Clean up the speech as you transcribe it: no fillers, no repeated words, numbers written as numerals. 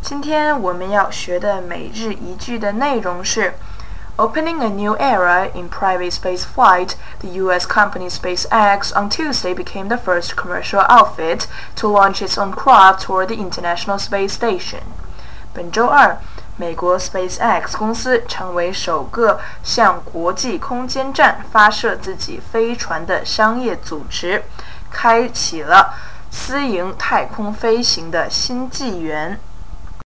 今天我们要学的每日一句的内容是 Opening a new era in private space flight, the U.S. company SpaceX on Tuesday became the first commercial outfit to launch its own craft toward the International Space Station. 本周二，美国 SpaceX 公司成为首个向国际空间站发射自己飞船的商业组织，开启了私营太空飞行的新纪元。